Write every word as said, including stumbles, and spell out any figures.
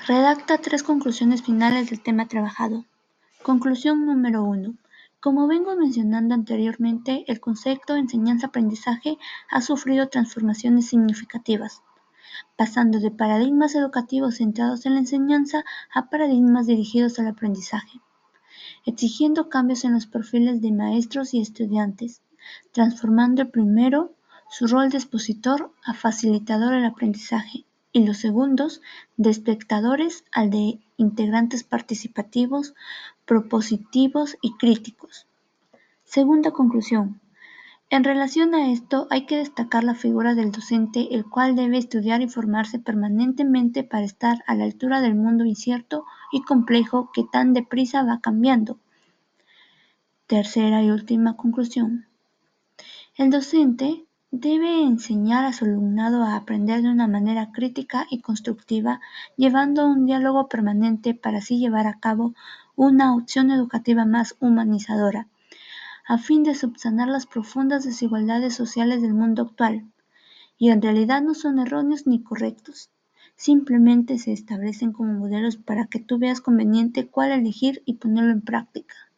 Redacta tres conclusiones finales del tema trabajado. Conclusión número uno. Como vengo mencionando anteriormente, el concepto de enseñanza-aprendizaje ha sufrido transformaciones significativas, pasando de paradigmas educativos centrados en la enseñanza a paradigmas dirigidos al aprendizaje, exigiendo cambios en los perfiles de maestros y estudiantes, transformando el primero su rol de expositor a facilitador del aprendizaje y los segundos de espectadores al de integrantes participativos, propositivos y críticos. Segunda conclusión. En relación a esto, hay que destacar la figura del docente, el cual debe estudiar y formarse permanentemente para estar a la altura del mundo incierto y complejo que tan deprisa va cambiando. Tercera y última conclusión. El docente debe enseñar a su alumnado a aprender de una manera crítica y constructiva, llevando un diálogo permanente para así llevar a cabo una opción educativa más humanizadora, a fin de subsanar las profundas desigualdades sociales del mundo actual. Y en realidad no son erróneos ni correctos. Simplemente se establecen como modelos para que tú veas conveniente cuál elegir y ponerlo en práctica.